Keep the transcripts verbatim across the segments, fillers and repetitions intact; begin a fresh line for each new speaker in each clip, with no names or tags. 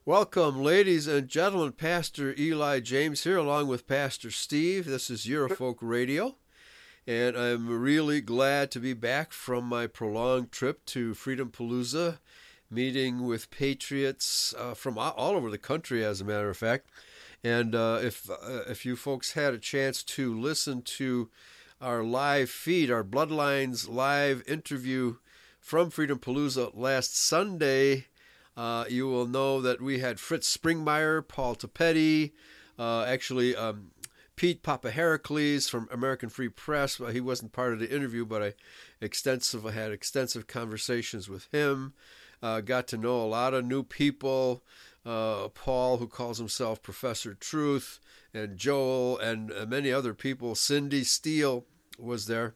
Welcome, ladies and gentlemen. Pastor Eli James here, along with Pastor Steve. This is Eurofolk Radio, and I'm really glad to be back from my prolonged trip to Freedom Palooza, meeting with patriots uh, from all over the country, as a matter of fact. And uh, if uh, if you folks had a chance to listen to our live feed, our Bloodlines live interview from Freedom Palooza last Sunday, Uh, you will know that we had Fritz Springmeyer, Paul Tapetti, uh, actually um, Pete Papaheracles from American Free Press. Well, he wasn't part of the interview, but I extensive I had extensive conversations with him. Uh, got to know a lot of new people. Uh, Paul, who calls himself Professor Truth, and Joel, and uh, many other people. Cindy Steele was there.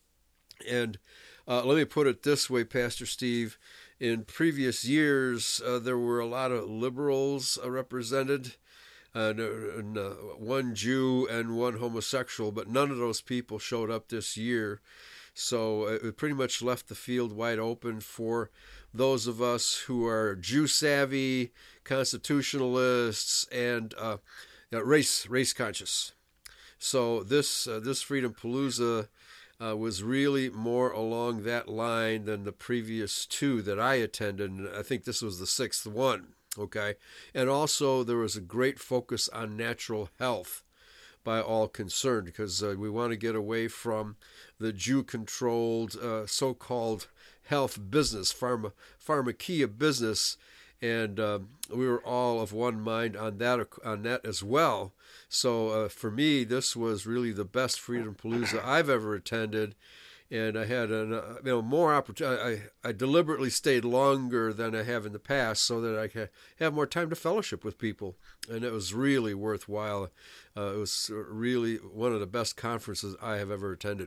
And uh, let me put it this way, Pastor Steve. In previous years, uh, there were a lot of liberals uh, represented, uh, and, uh, one Jew and one homosexual, but none of those people showed up this year. So it pretty much left the field wide open for those of us who are Jew-savvy, constitutionalists, and uh, race race conscious. So this uh, this Freedom Palooza Uh, was really more along that line than the previous two that I attended. And I think this was the sixth one, okay? And also there was a great focus on natural health by all concerned, because uh, we want to get away from the Jew-controlled uh, so-called health business, pharma, pharmakia business, and um, we were all of one mind on that on that as well. So uh, for me, this was really the best Freedom Palooza I've ever attended, and I had an, uh, you know more opportunity. I, I deliberately stayed longer than I have in the past so that I could have more time to fellowship with people, and it was really worthwhile. Uh, it was really one of the best conferences I have ever attended.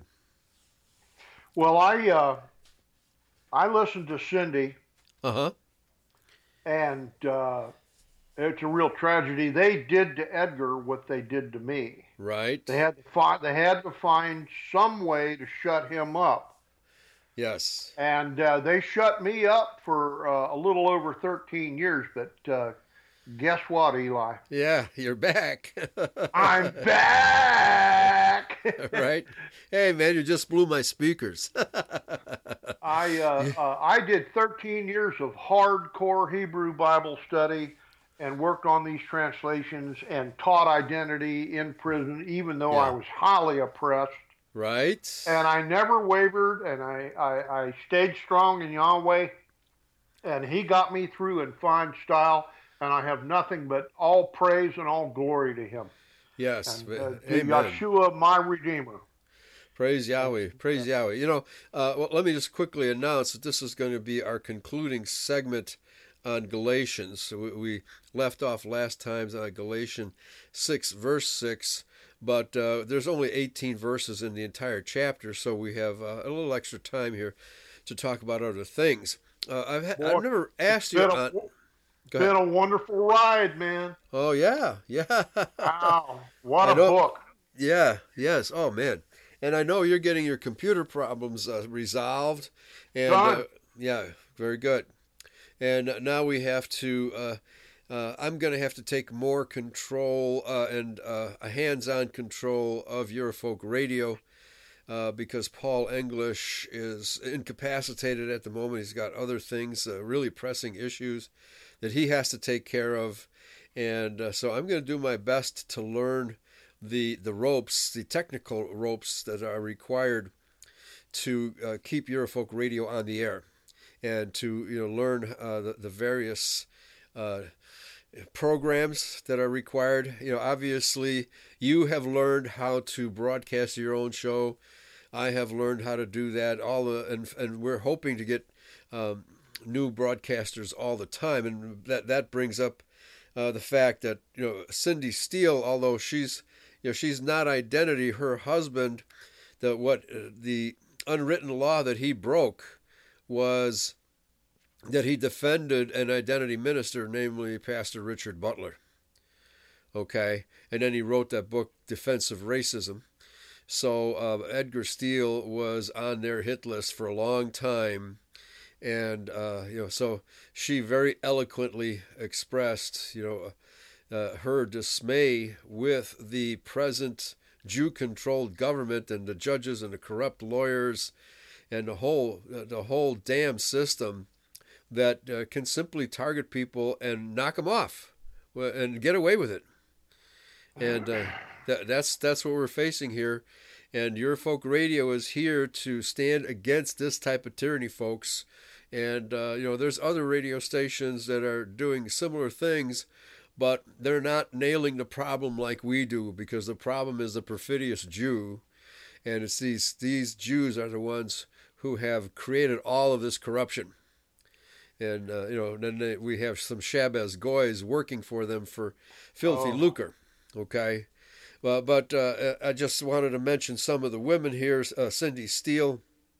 Well, I uh, I listened to Cindy.
Uh huh.
And uh, it's a real tragedy. They did to Edgar what they did to me.
Right.
They had to find. They had to find some way to shut him up.
Yes.
And uh, they shut me up for uh, a little over thirteen years. But uh, guess what, Eli?
Yeah, you're back.
I'm back.
Right. Hey, man, you just blew my speakers.
I uh, uh, I did thirteen years of hardcore Hebrew Bible study and worked on these translations and taught identity in prison, even though
Yeah.
I was highly oppressed.
Right.
And I never wavered, and I, I, I stayed strong in Yahweh, and he got me through in fine style, and I have nothing but all praise and all glory to him.
Yes.
And, uh, to
Amen.
Yeshua, my Redeemer.
Praise Yahweh. Praise Yahweh. You know, uh, well, let me just quickly announce that this is going to be our concluding segment on Galatians. So we, we left off last time on Galatians six, verse six, but uh, there's only eighteen verses in the entire chapter, so we have uh, a little extra time here to talk about other things. Uh, I've, ha-
Boy,
I've never asked you...
Been a,
On, Go
been
ahead.
a wonderful ride, man.
Oh, yeah. Yeah.
Wow, what
I
a
know.
book.
Yeah, yes. Oh, man. And I know you're getting your computer problems uh, resolved. And uh, yeah, very good. And now we have to, uh, uh, I'm going to have to take more control uh, and uh, a hands-on control of Eurofolk Radio uh, because Paul English is incapacitated at the moment. He's got other things, uh, really pressing issues that he has to take care of. And uh, so I'm going to do my best to learn the the ropes, the technical ropes that are required to uh, keep Eurofolk Radio on the air, and to you know learn uh, the, the various uh, programs that are required. You know, obviously, you have learned how to broadcast your own show. I have learned how to do that. All the and and we're hoping to get um, new broadcasters all the time, and that that brings up uh, the fact that you know Cindy Steele, although she's you know she's not identity, her husband, the what uh, the unwritten law that he broke was that he defended an identity minister, namely Pastor Richard Butler. Okay, and then he wrote that book, Defense of Racism. So uh, Edgar Steele was on their hit list for a long time, And uh, you know, so she very eloquently expressed, you know, uh, her dismay with the present Jew-controlled government and the judges and the corrupt lawyers and the whole the whole damn system that uh, can simply target people and knock them off and get away with it. And uh, that, that's that's what we're facing here. And Your Folk Radio is here to stand against this type of tyranny, folks. And uh, you know, there's other radio stations that are doing similar things, but they're not nailing the problem like we do, because the problem is the perfidious Jew, and it's these these Jews are the ones who have created all of this corruption. And uh, you know, then they, we have some Shabbos goys working for them for filthy oh. lucre. Okay, well, but uh, I just wanted to mention some of the women here. Uh, Cindy Steele,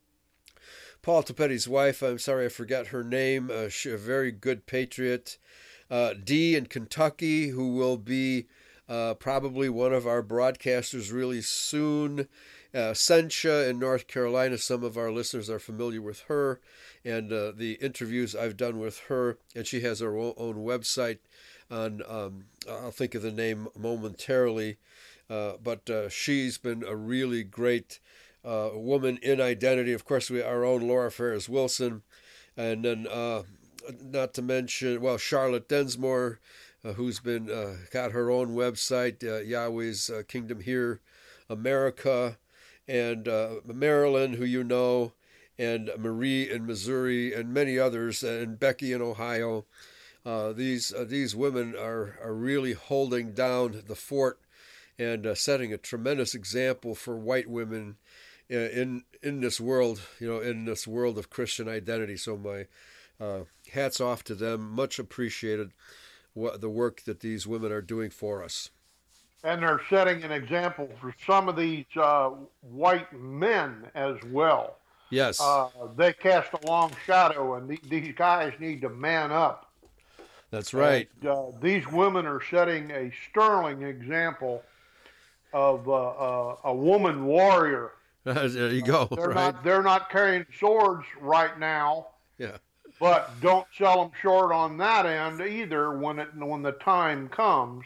Paul Tepetti's wife. I'm sorry I forgot her name. Uh, she, a very good patriot. Uh, Dee in Kentucky, who will be uh, probably one of our broadcasters really soon. Uh, Sencha in North Carolina, some of our listeners are familiar with her and uh, the interviews I've done with her, and she has her own website on, um, I'll think of the name momentarily, uh, but uh, she's been a really great uh, woman in identity. Of course, we our own Laura Ferris Wilson, and then uh, not to mention, well, Charlotte Densmore, uh, who's been uh, got her own website, uh, Yahweh's uh, Kingdom Here, America, and uh, Marilyn, who you know, and Marie in Missouri, and many others, and Becky in Ohio. Uh, these uh, these women are, are really holding down the fort and uh, setting a tremendous example for white women in in this world, you know, in this world of Christian identity. So my uh, hats off to them. Much appreciated what the work that these women are doing for us.
And they're setting an example for some of these uh, white men as well.
Yes.
Uh, they cast a long shadow, and th- these guys need to man up.
That's right.
And, uh, these women are setting a sterling example of uh, uh, a woman warrior.
There you go.
Uh, they're
right.
not they're not carrying swords right now.
Yeah.
But don't sell them short on that end either. When it when the time comes,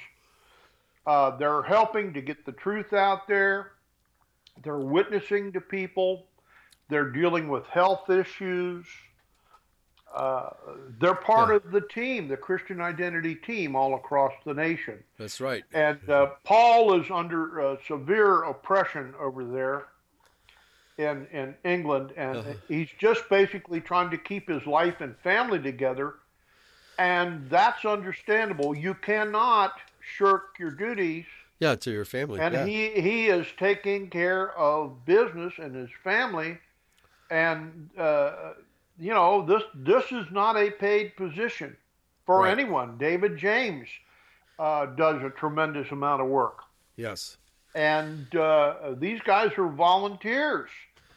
uh, they're helping to get the truth out there. They're witnessing to people. They're dealing with health issues. Uh, they're part
yeah.
of the team, the Christian Identity team, all across the nation.
That's right.
And uh, Paul is under uh, severe oppression over there in in England, and uh-huh. he's just basically trying to keep his life and family together, and that's understandable. You cannot shirk your duties.
Yeah, to your family.
And
yeah.
he he is taking care of business and his family, and uh, you know this this is not a paid position for
right.
anyone. David James uh, does a tremendous amount of work.
Yes.
And uh, these guys are volunteers.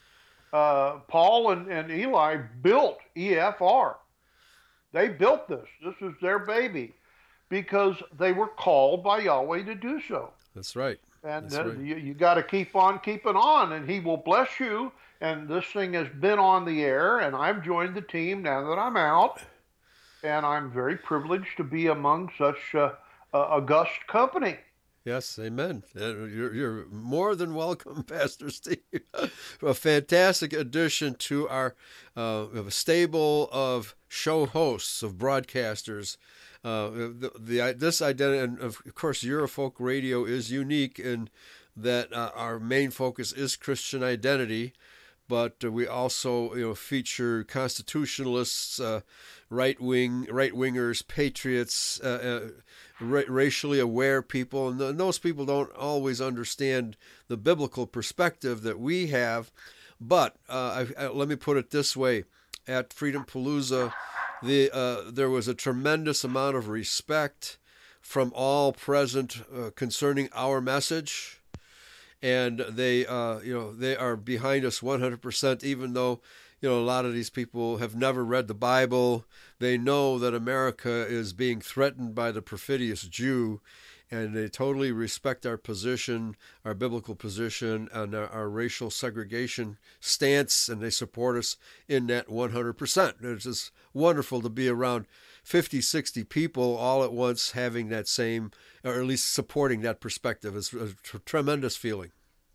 Uh, Paul and, and Eli built E F R. They built this. This is their baby because they were called by Yahweh to do so.
That's right.
And
That's
uh,
right.
you, you got to keep on keeping on, and he will bless you. And this thing has been on the air, and I've joined the team now that I'm out. And I'm very privileged to be among such uh, uh, august company.
Yes, amen. You're, you're more than welcome, Pastor Steve. A fantastic addition to our uh, stable of show hosts, of broadcasters. Uh, the, the this identity, and of course, Eurofolk Radio is unique in that uh, our main focus is Christian identity, but uh, we also, you know, feature constitutionalists, uh, right wing, right wingers, patriots, uh, uh, ra- racially aware people, and, th- and those people don't always understand the biblical perspective that we have. But uh, I, I, let me put it this way: at Freedom Palooza, the uh, there was a tremendous amount of respect from all present uh, concerning our message. And they, uh, you know, they are behind us one hundred percent, even though, you know, a lot of these people have never read the Bible. They know that America is being threatened by the perfidious Jew, and they totally respect our position, our biblical position, and our, our racial segregation stance, and they support us in that one hundred percent. It's just wonderful to be around fifty, sixty people all at once having that same, or at least supporting that perspective. It's a t- tremendous feeling.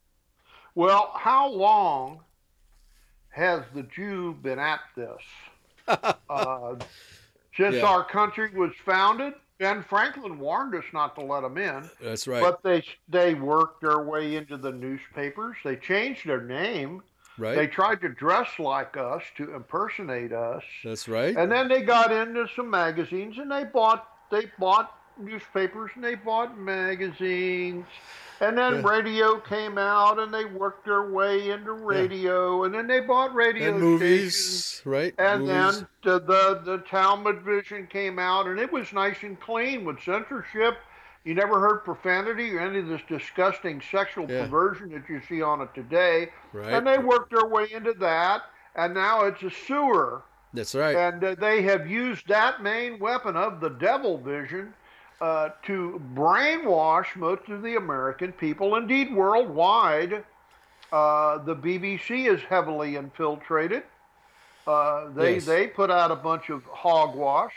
Well, how long has the Jew been at this? uh, since
Yeah.
our country was founded, Ben Franklin warned us not to let them in.
That's right.
But they they worked their way into the newspapers. They changed their name.
Right.
They tried to dress like us to impersonate us.
That's right.
And then they got into some magazines, and they bought they bought newspapers, and they bought magazines. And then
Yeah.
radio came out, and they worked their way into radio, and then they bought radio
And
stations.
movies, right?
And
movies.
then the, the the Talmud Vision came out, and it was nice and clean with censorship. You never heard profanity or any of this disgusting sexual
Yeah.
perversion that you see on it today.
Right.
And they worked their way into that, and now it's a sewer.
That's right.
And uh, they have used that main weapon of the devil vision uh, to brainwash most of the American people, indeed worldwide. Uh, the B B C is heavily infiltrated. Uh, they
Yes.
they put out a bunch of hogwash,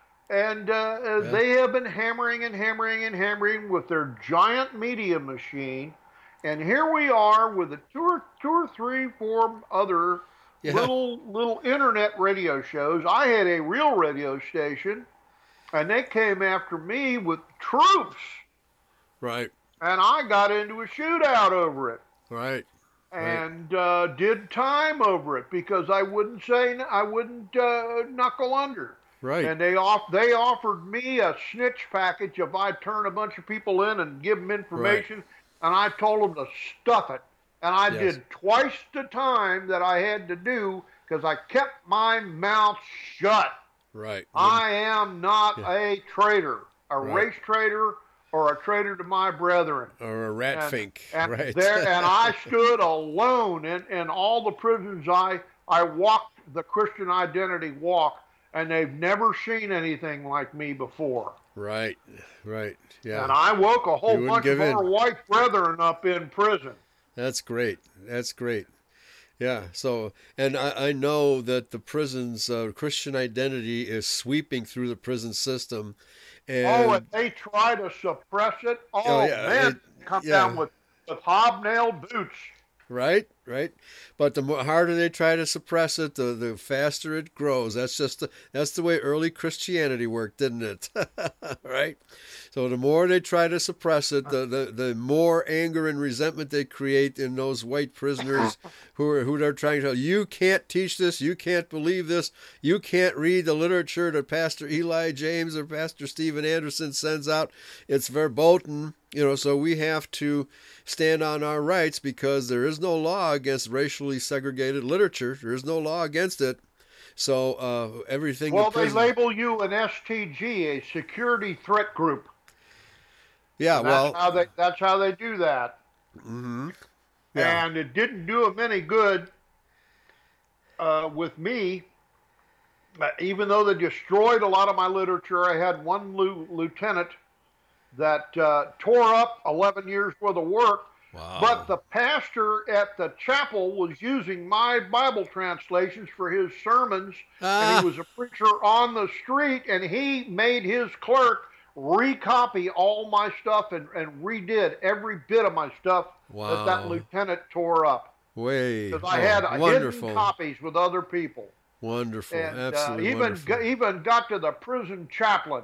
and uh,
Yeah.
they have been hammering and hammering and hammering with their giant media machine. And here we are with a two or two or three, four other
Yeah.
little little internet radio shows. I had a real radio station, and they came after me with troops,
Right.
and I got into a shootout over it.
Right.
And uh, did time over it because I wouldn't say I wouldn't uh, knuckle under.
Right.
And they off they offered me a snitch package if I turn a bunch of people in and give them information, and I told them to stuff it. And I
Yes.
did twice the time that I had to do because I kept my mouth shut.
Right.
I am not
Yeah.
a traitor, a
Right.
race traitor, or a traitor to my brethren.
Or a rat
And,
fink.
and
right.
there, and I stood alone in, in all the prisons. I I walked the Christian identity walk, and they've never seen anything like me before.
Right. Right. Yeah.
And I woke a
You
whole
wouldn't
bunch of
give in.
our white brethren up in prison.
That's great. That's great. Yeah. So, and I, I know that the prison's uh, Christian identity is sweeping through the prison system. And
Oh, if they try to suppress it, oh,
Oh, yeah,
man,
it-
come
yeah.
down with, with hobnail boots.
right, right. But the more harder they try to suppress it, the, the faster it grows. That's just the, that's the way early Christianity worked, didn't it? Right. So the more they try to suppress it, the, the, the more anger and resentment they create in those white prisoners who are who they're trying to tell, you can't teach this, you can't believe this, you can't read the literature that Pastor Eli James or Pastor Steven Anderson sends out. It's verboten, you know, so we have to stand on our rights because there is no law against racially segregated literature. There is no law against it. So uh, everything.
Well,
the
they
prison-
label you an S T G, a security threat group.
Yeah,
And
well,
that's how they that's how they do that.
hmm yeah,
And it didn't do them any good uh, with me. Uh, even though they destroyed a lot of my literature, I had one lu- lieutenant that uh, tore up eleven years worth of work.
wow.
But the pastor at the chapel was using my Bible translations for his sermons,
Ah.
and he was a preacher on the street, and he made his clerk recopy all my stuff and, and redid every bit of my stuff that that
Wow.
lieutenant tore up.
way
Because I
oh,
had hidden
wonderful,
copies with other people.
wonderful,
And uh,
absolutely
even,
wonderful.
got, even got to the prison chaplain.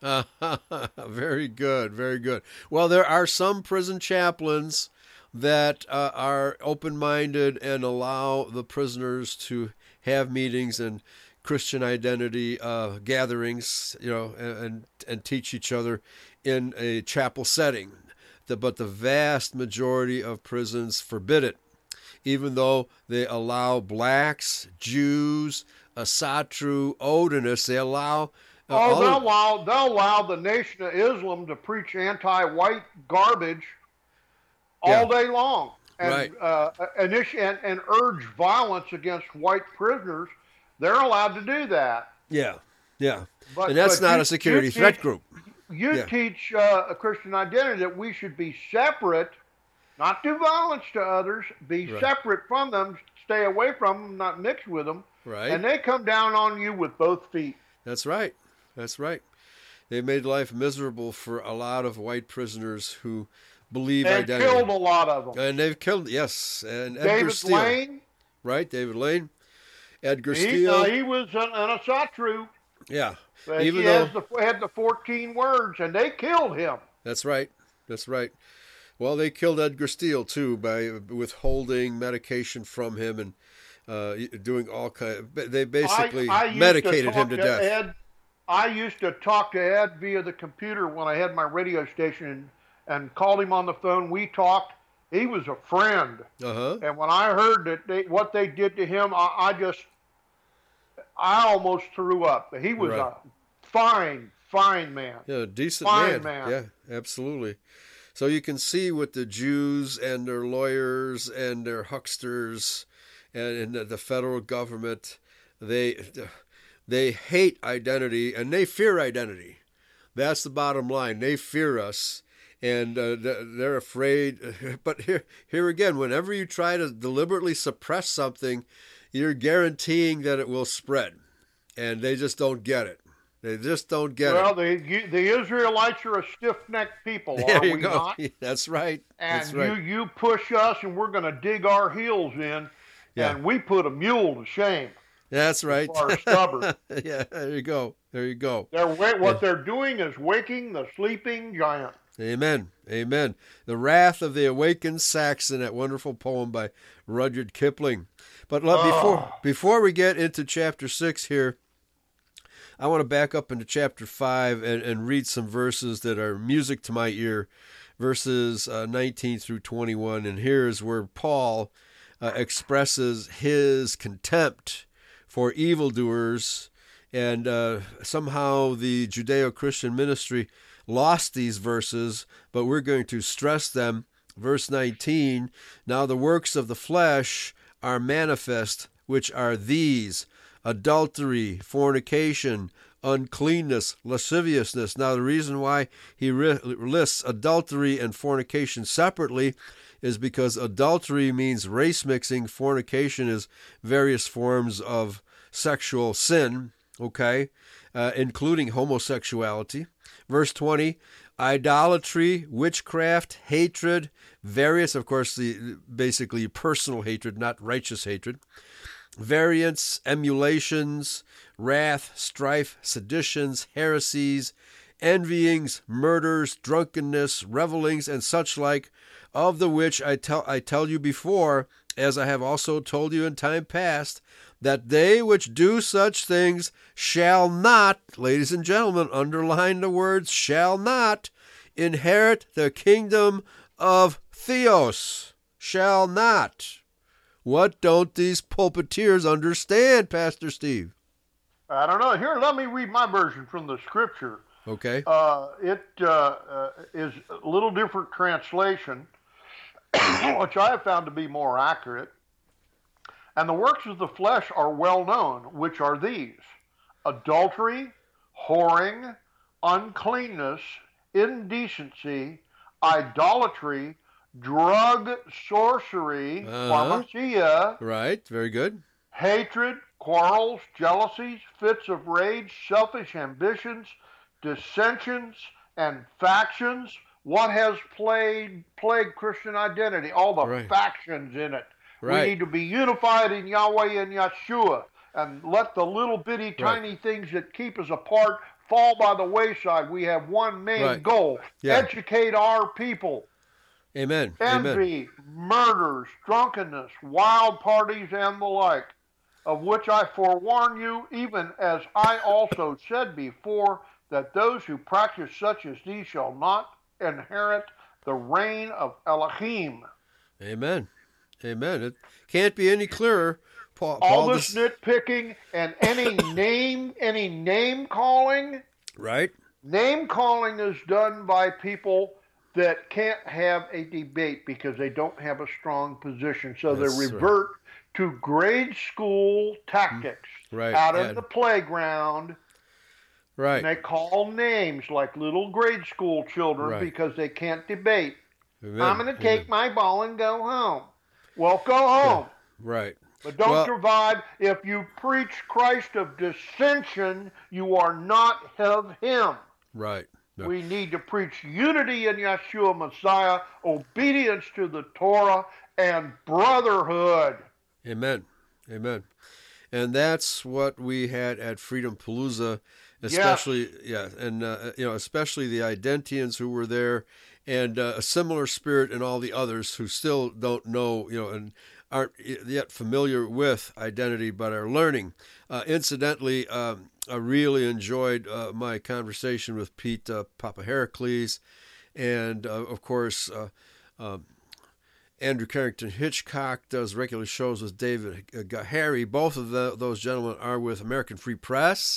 Very good, very good. Well, there are some prison chaplains that uh, are open-minded and allow the prisoners to have meetings and Christian identity uh, gatherings, you know, and and teach each other in a chapel setting. The, but the vast majority of prisons forbid it, even though they allow blacks, Jews, Asatru, Odinists. They allow. Uh,
Oh,
all
they'll
of-
allow, they'll allow the Nation of Islam to preach anti-white garbage all
Yeah.
day long, and,
Right.
uh, initi- and and urge violence against white prisoners. They're allowed to do that.
Yeah, yeah.
But,
And that's
but
not
you-
a security
you
threat
teach-
group.
you
yeah.
teach uh, a Christian identity that we should be separate, not do violence to others, be
Right.
separate from them, stay away from them, not mix with them.
Right.
And they come down on you with both feet.
That's right. That's right. They made life miserable for a lot of white prisoners who believe
and
identity.
killed a lot of them.
And they've killed, yes. And Edgar
David
Steele.
Lane.
Right, David Lane. Edgar
He,
Steele.
uh, he was an, an Asatru.
Yeah.
But
Even
he
though,
has the, had the fourteen words, and they killed him.
That's right. That's right. Well, they killed Edgar Steele, too, by withholding medication from him and uh, doing all kind of, they basically
I, I used
medicated
to
him to,
to
death.
Ed, I used to talk to Ed via the computer when I had my radio station and, and called him on the phone. We talked. He was a friend.
Uh-huh.
And when I heard that they, what they did to him, I, I just, I almost threw up. He was
Right.
a fine, fine man.
Yeah, decent
Fine
man.
man.
Yeah, absolutely. So you can see with the Jews and their lawyers and their hucksters and, and the federal government, they they hate identity and they fear identity. That's the bottom line. They fear us, and uh, they're afraid. But here, here again, whenever you try to deliberately suppress something, you're guaranteeing that it will spread, and they just don't get it. They just don't get
well,
it.
the the Israelites are a stiff-necked people,
There
are
you
we
go.
not?
That's right.
And
That's right.
you, you push us, and we're going to dig our heels in,
Yeah.
and we put a mule to shame.
That's right.
As far as stubborn.
Yeah, there you go. There you go.
They're wa- what
Yeah.
they're doing is waking the sleeping giant.
Amen. Amen. The Wrath of the Awakened Saxon, that wonderful poem by Rudyard Kipling. But let,
Oh.
before before we get into chapter six here, I want to back up into chapter five and, and read some verses that are music to my ear, verses uh, nineteen through twenty-one. And here's where Paul uh, expresses his contempt for evildoers, and uh, somehow the Judeo-Christian ministry lost these verses, but we're going to stress them. Verse nineteen, now the works of the flesh are manifest, which are these: adultery, fornication, uncleanness, lasciviousness. Now the reason why he re- lists adultery and fornication separately is because adultery means race mixing, fornication is various forms of sexual sin, okay, uh, including homosexuality. Verse twenty, idolatry, witchcraft, hatred, various, of course, the basically personal hatred, not righteous hatred, variance, emulations, wrath, strife, seditions, heresies, envyings, murders, drunkenness, revelings, and such like, of the which I tell I tell you before, as I have also told you in time past, that they which do such things shall not, ladies and gentlemen, underline the words shall not, inherit the kingdom of Theos. Shall not. What don't these pulpiteers understand, Pastor Steve?
I don't know. Here, let me read my version from the scripture.
Okay.
Uh, it uh, uh, is a little different translation, which I have found to be more accurate. And the works of the flesh are well known, which are these: adultery, whoring, uncleanness, indecency, idolatry, drug, sorcery,
Uh-huh.
pharmacia,
Right. Very good.
hatred, quarrels, jealousies, fits of rage, selfish ambitions, dissensions, and factions. What has plagued, plagued Christian identity? All the
Right.
factions in it.
Right.
We need to be unified in Yahweh and Yeshua, and let the little bitty tiny things that keep us apart fall by the wayside. We have one main
Right.
goal:
Yeah.
educate our people.
Amen. Amen.
Envy, murders, drunkenness, wild parties, and the like, of which I forewarn you, even as I also said before, that those who practice such as these shall not inherit the reign of Elohim.
Amen. Amen. It can't be any clearer. Paul,
All
Paul
this
dis-
nitpicking and any name, any name calling,
right?
name calling is done by people that can't have a debate because they don't have a strong position. So
That's
they
right.
revert to grade school tactics
Right.
out of
And-
the playground.
Right.
And they call names like little grade school children
Right.
because they can't debate.
Amen.
I'm going to take
Amen.
my ball and go home. Well, go home.
Yeah. Right.
But don't
well,
divide. If you preach Christ of dissension, you are not of him.
Right. No.
We need to preach unity in Yeshua Messiah, obedience to the Torah, and brotherhood.
Amen. Amen. And that's what we had at Freedom Palooza, especially, yes. yeah, and, uh, you know, especially the Identians who were there, and uh, a similar spirit in all the others who still don't know, you know, and aren't yet familiar with identity, but are learning. Uh, incidentally, um, I really enjoyed uh, my conversation with Pete uh, Papa Heracles, and uh, of course, uh, um, Andrew Carrington Hitchcock does regular shows with David Gahary. Both of the, those gentlemen are with American Free Press,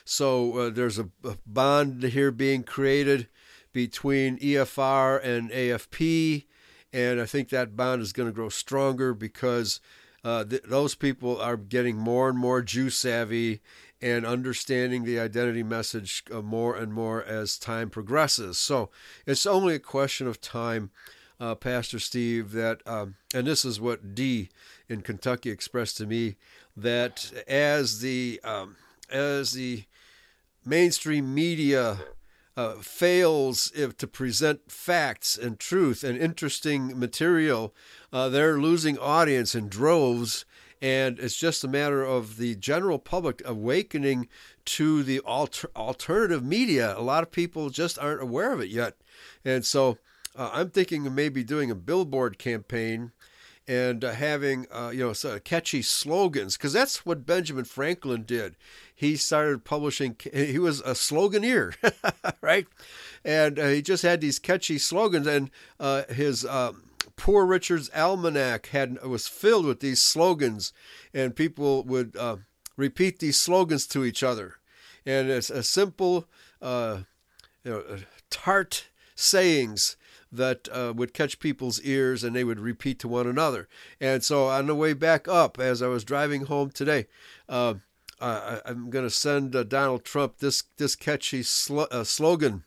so uh, there's a, a bond here being created between E F R and A F P. And I think that bond is going to grow stronger because uh, th- those people are getting more and more Jew savvy and understanding the identity message uh, more and more as time progresses. So it's only a question of time, uh, Pastor Steve, that, um, and this is what Dee in Kentucky expressed to me, that as the um, as the mainstream media Uh, fails if to present facts and truth and interesting material, uh, they're losing audience in droves, and it's just a matter of the general public awakening to the alter- alternative media. A lot of people just aren't aware of it yet, and so uh, I'm thinking of maybe doing a billboard campaign and uh, having uh, you know sort of catchy slogans, because that's what Benjamin Franklin did. He started publishing. He was a sloganeer, right? And uh, he just had these catchy slogans. And uh, his uh, Poor Richard's Almanac had was filled with these slogans, and people would uh, repeat these slogans to each other. And it's a simple, uh, you know, tart sayings that uh, would catch people's ears, and they would repeat to one another. And so on the way back up, as I was driving home today, uh, I, I'm going to send uh, Donald Trump this this catchy sl- uh, slogan: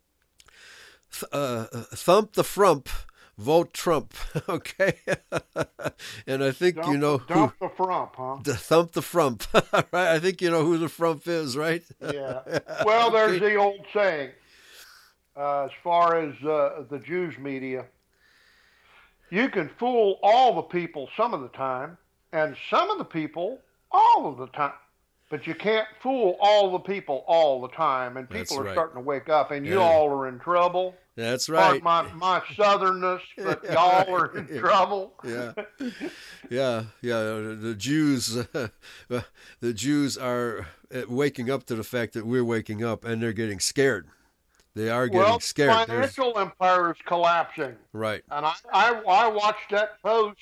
Th- uh, "Thump the frump, vote Trump." Okay, and I think
dump,
you know
dump
who,
the frump, huh?
The thump the frump, right? I think you know who the frump is, right?
Yeah. Well, there's okay. the old saying. Uh, as far as uh, the Jews media, you can fool all the people some of the time, and some of the people all of the time. But you can't fool all the people all the time, and people
That's
are
right.
starting to wake up, and
Yeah.
you all are in trouble.
That's right.
Pardon my, my southernness, but y'all are in trouble.
Yeah, yeah, yeah. The Jews, uh, the Jews are waking up to the fact that we're waking up, and they're getting scared. They are getting
well,
scared.
Well, the financial There's... empire is collapsing.
Right.
And I, I, I watched that post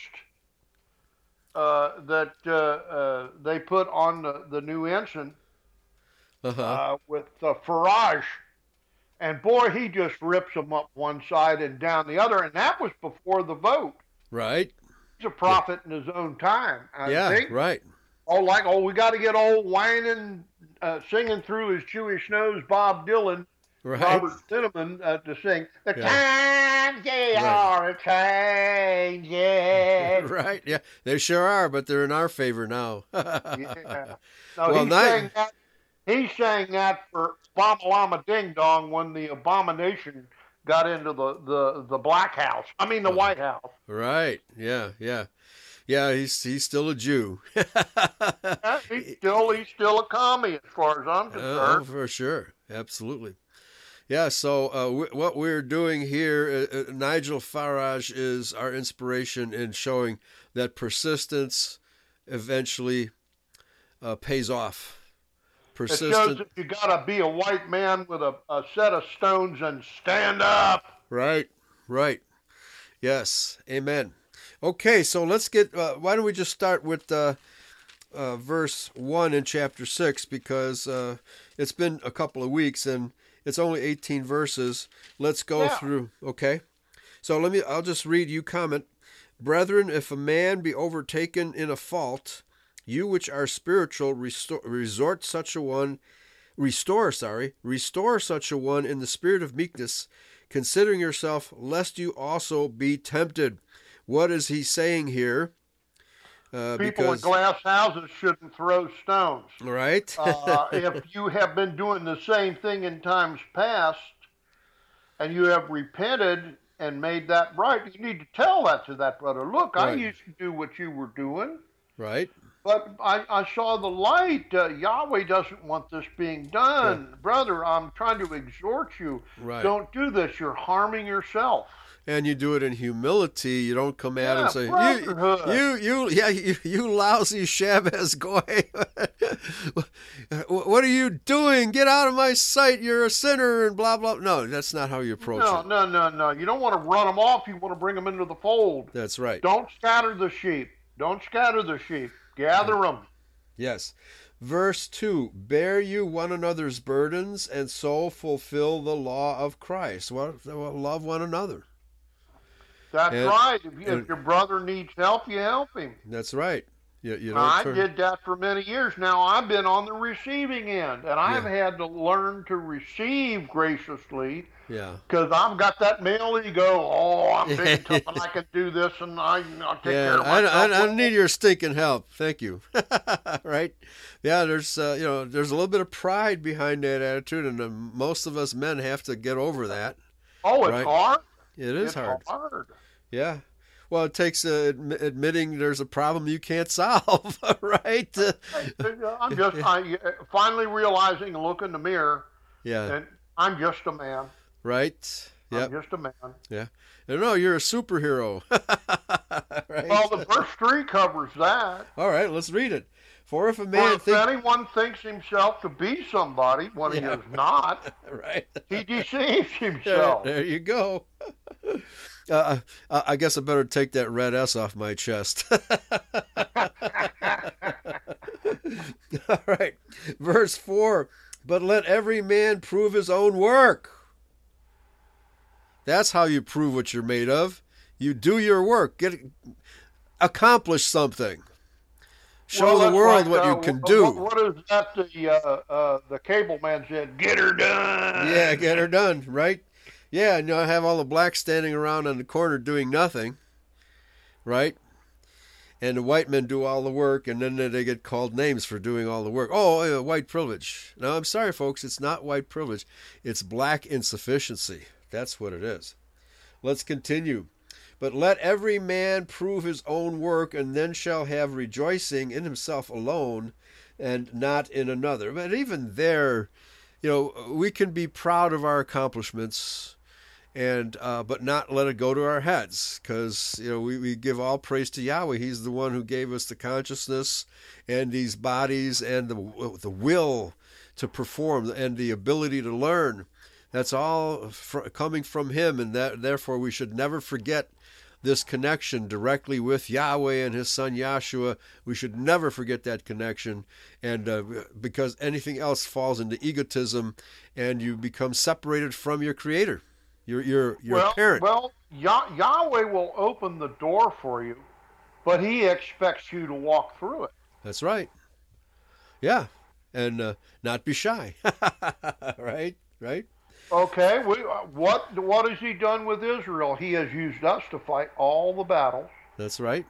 uh, that uh, uh, they put on the, the new ensign
uh-huh.
uh, with uh, Farage. And, boy, he just rips them up one side and down the other. And that was before the vote.
Right.
He's a prophet yeah. in his own time, I
yeah,
think.
right.
Oh, like, oh, we got to get old whining, uh, singing through his Jewish nose, Bob Dylan.
Right.
Robert Cinnamon uh, to sing, the
yeah.
times they right. are changing.
Right, yeah, they sure are, but they're in our favor now.
yeah. No,
well,
he's,
not...
saying that, he's saying that for Obama Lama Ding Dong when the abomination got into the, the, the Black House. I mean, the White House.
Right, yeah, yeah. Yeah, he's he's still a Jew.
yeah, he's still he's still a commie as far as I'm concerned.
Uh, for sure, absolutely. Yeah, so uh, w- what we're doing here, uh, uh, Nigel Farage is our inspiration in showing that persistence eventually uh, pays off. Persistent...
It shows that you got to be a white man with a, a set of stones and stand up.
Right, right. Yes, amen. Okay, so let's get, uh, why don't we just start with uh, uh, verse one in chapter six, because uh, it's been a couple of weeks and it's only eighteen verses. Let's go
yeah.
through, okay? So let me, I'll just read you comment. Brethren, if a man be overtaken in a fault, you which are spiritual, restore, resort such a one, restore, sorry, restore such a one in the spirit of meekness, considering yourself, lest you also be tempted. What is he saying here?
Uh, People because, in glass houses shouldn't throw stones.
Right.
uh, if you have been doing the same thing in times past, and you have repented and made that right, you need to tell that to that brother. Look, right. I used to do what you were doing.
Right.
But I, I saw the light. Uh, Yahweh doesn't want this being done. Yeah. Brother, I'm trying to exhort you.
Right.
Don't do this. You're harming yourself.
And you do it in humility. You don't come out
yeah,
and say,
brotherhood.
you, you, you, yeah, you, you lousy Shabbos goy. What are you doing? Get out of my sight. You're a sinner and blah, blah. No, that's not how you approach
no,
it.
No, no, no, no. You don't want to run them off. You want to bring them into the fold.
That's right.
Don't scatter the sheep. Don't scatter the sheep. Gather them.
Yes. Verse two, bear you one another's burdens and so fulfill the law of Christ. Well, love one another.
That's
and,
right. If, you,
and,
if your brother needs help, you help him.
That's right. You, you don't
I
turn...
did that for many years. Now I've been on the receiving end, and I've
yeah.
had to learn to receive graciously.
Yeah.
Because I've got that male ego. Oh, I'm big and tough, and I can do this, and I, I'll take
yeah,
care of myself.
I, I, I need your stinking help. Thank you. Right? Yeah. There's uh, you know there's a little bit of pride behind that attitude, and uh, most of us men have to get over that.
Oh, it's
right?
hard.
It is
it's
hard.
hard.
Yeah. Well, it takes uh, admi- admitting there's a problem you can't solve, right?
I'm just I finally realizing, look in the mirror,
yeah,
and I'm just a man.
Right. Yeah.
I'm just a man.
Yeah. No, you're a superhero. Right?
Well, the verse three covers that.
All right, let's read it. For if a man
For if
think...
anyone thinks himself to be somebody when
yeah,
he is not,
right,
he deceives himself.
There, there you go. Uh, I guess I better take that red S off my chest. All right. Verse four. But let every man prove his own work. That's how you prove what you're made of. You do your work. Get accomplish something. Show
well,
the world
like,
what
uh,
you can do.
What, what is that the uh, uh, the cable man said? Get her done.
Yeah, get her done, right? Yeah, and you know, have all the blacks standing around on the corner doing nothing, right? And the white men do all the work, and then they get called names for doing all the work. Oh, uh, white privilege. No, I'm sorry, folks. It's not white privilege. It's black insufficiency. That's what it is. Let's continue. But let every man prove his own work, and then shall have rejoicing in himself alone, and not in another. But even there, you know, we can be proud of our accomplishments, and uh, but not let it go to our heads, because you know we, we give all praise to Yahweh. He's the one who gave us the consciousness and these bodies and the the will to perform and the ability to learn. That's all fr- coming from Him, and that therefore we should never forget this connection directly with Yahweh and His Son Yahshua. We should never forget that connection, and uh, because anything else falls into egotism, and you become separated from your Creator, your your your
well,
parent.
Well, Yah- Yahweh will open the door for you, but He expects you to walk through it.
That's right. Yeah, and uh, not be shy. Right, right.
Okay, we, what what has He done with Israel? He has used us to fight all the battles.
That's right.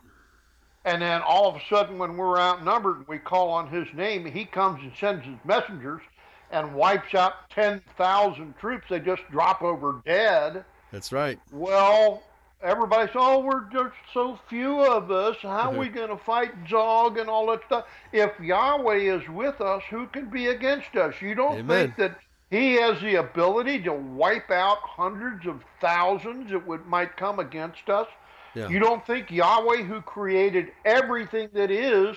And then all of a sudden, when we're outnumbered and we call on His name, He comes and sends His messengers and wipes out ten thousand troops. They just drop over dead.
That's right.
Well, everybody says, oh, we're just so few of us. How are we going to fight Zog and all that stuff? If Yahweh is with us, who can be against us? You don't
Amen.
think that He has the ability to wipe out hundreds of thousands that would might come against us?
Yeah.
You don't think Yahweh, who created everything that is,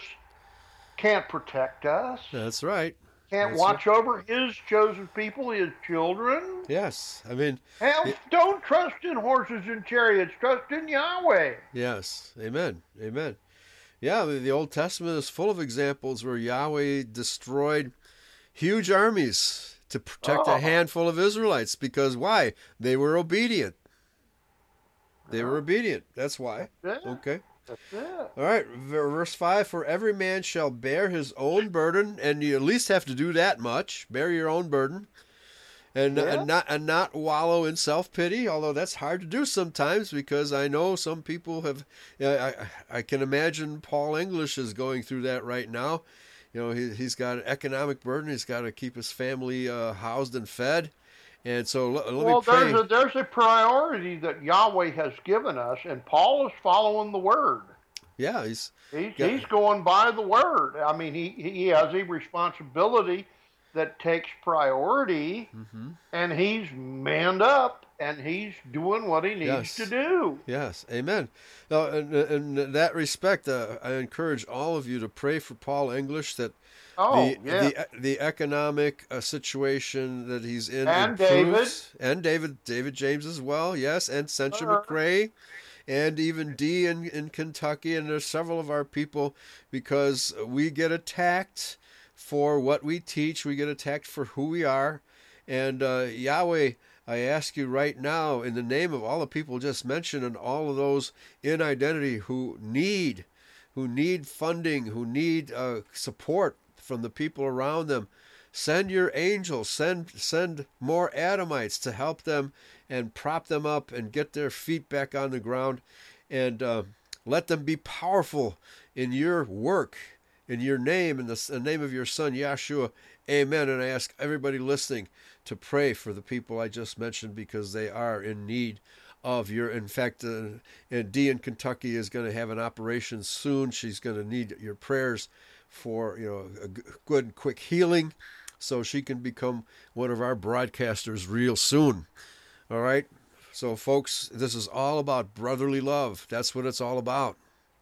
can't protect us?
That's right.
Can't
That's
watch
right.
over His chosen people, His children?
Yes. I mean,
Hell,
it,
don't trust in horses and chariots. Trust in Yahweh.
yes. Amen. Amen. Yeah, the Old Testament is full of examples where Yahweh destroyed huge armies to protect
oh.
a handful of Israelites. Because why? They were obedient. They were obedient. That's why.
Yeah.
Okay.
That's it.
All right, verse five, for every man shall bear his own burden, and you at least have to do that much, bear your own burden, and,
Yeah.
and not and not wallow in self-pity, although that's hard to do sometimes, because I know some people have, I, I can imagine Paul English is going through that right now. You know, he, he's got an economic burden, he's got to keep his family uh, housed and fed, and so let, let
well,
me pray.
there's a, there's a priority that Yahweh has given us, and Paul is following the Word.
Yeah, he's
He's,
yeah.
he's going by the Word. I mean, he, he has a responsibility that takes priority, mm-hmm. and he's manned up, and he's doing what he needs
yes.
to do.
Yes, amen. Now, in, in that respect, uh, I encourage all of you to pray for Paul English, that
oh,
the,
yeah.
the the economic uh, situation that he's in
and
improves.
David.
And David, David James as well, yes, and Centra
Uh,
McCrae, and even Dee in, in Kentucky, and there's several of our people, because we get attacked for what we teach, we get attacked for who we are, and uh, Yahweh, I ask you right now, in the name of all the people just mentioned and all of those in identity who need, who need funding, who need uh, support from the people around them, send your angels, send send more Adamites to help them and prop them up and get their feet back on the ground, and uh, let them be powerful in your work, in your name, in the, in the name of your Son, Yahshua. Amen. And I ask everybody listening to pray for the people I just mentioned, because they are in need of your, in fact, uh, and Dee in Kentucky is going to have an operation soon. She's going to need your prayers for, you know, a good, quick healing, so she can become one of our broadcasters real soon. All right? So, folks, this is all about brotherly love. That's what it's all about.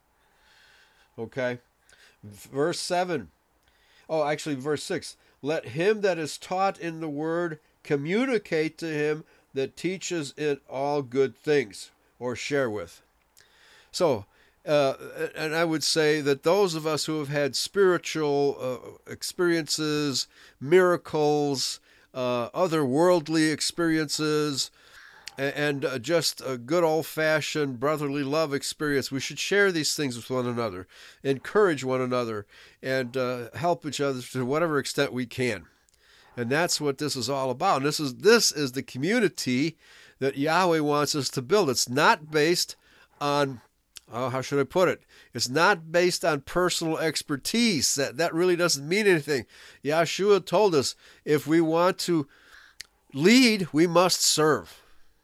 Okay? Verse seven. Oh, actually, verse six. Let him that is taught in the word communicate to him that teaches it all good things, or share with. So, uh, and I would say that those of us who have had spiritual uh, experiences, miracles, uh, otherworldly experiences, and uh, just a good old-fashioned brotherly love experience, we should share these things with one another, encourage one another, and uh, help each other to whatever extent we can. And that's what this is all about. And this is this is the community that Yahweh wants us to build. It's not based on, oh, how should I put it? It's not based on personal expertise. That that really doesn't mean anything. Yahshua told us, if we want to lead, we must serve.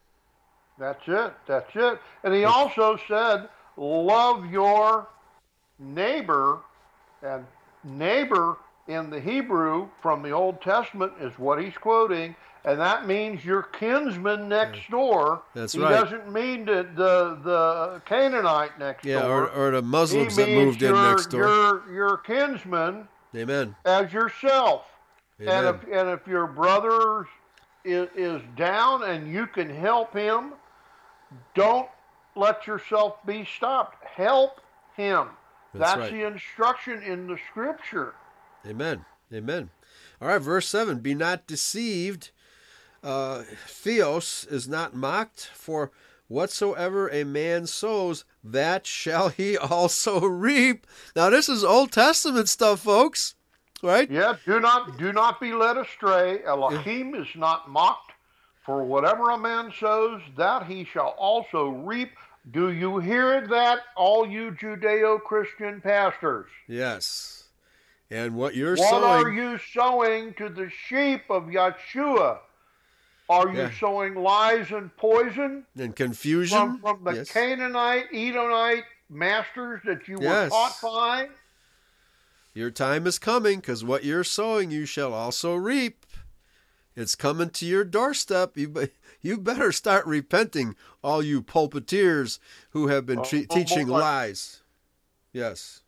That's it. That's it. And he also said, love your neighbor. And neighbor in the Hebrew from the Old Testament is what he's quoting. And that means your kinsman next door.
That's
he
right.
He doesn't mean the, the, the Canaanite next
yeah,
door.
Or, or the Muslims
he
that moved
your,
in next door.
Your, your kinsman
Amen.
as yourself.
Amen.
And if, and if your brother is, is down and you can help him, don't let yourself be stopped. Help him.
That's,
That's
right.
the instruction in the scripture.
Amen. Amen. All right, verse seven. Be not deceived. Uh, Theos is not mocked, for whatsoever a man sows, that shall he also reap. Now, this is Old Testament stuff, folks. Right?
Yeah, do not do not be led astray. Elohim is not mocked. For whatever a man sows, that he shall also reap. Do you hear that, all you Judeo-Christian pastors?
Yes. And what you're
what
sowing...
What are you sowing to the sheep of Yahshua? Are you
yeah.
sowing lies and poison?
And confusion?
From, from the
yes.
Canaanite, Edomite masters that you
yes.
were taught by?
Your time is coming, because what you're sowing, you shall also reap. It's coming to your doorstep. You you better start repenting, all you pulpiteers who have been tre-
oh,
teaching
oh, oh.
lies. Yes.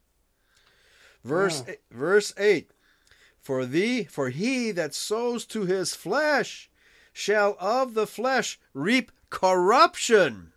Verse
yeah.
eight, verse eight. For thee, for he that sows to his flesh shall of the flesh reap corruption.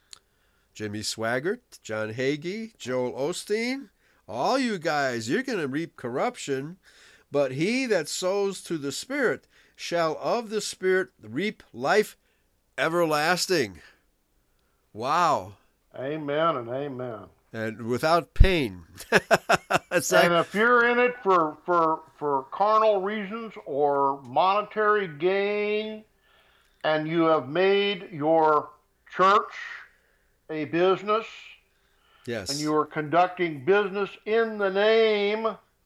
Jimmy Swaggart, John Hagee, Joel Osteen, all you guys, you're going to reap corruption. But he that sows to the Spirit shall of the Spirit reap life everlasting. Wow.
Amen and amen.
and without pain. It's
And
like,
if you're in it for, for, for carnal reasons or monetary gain, and you have made your church a business, and
yes,
you are conducting business in the name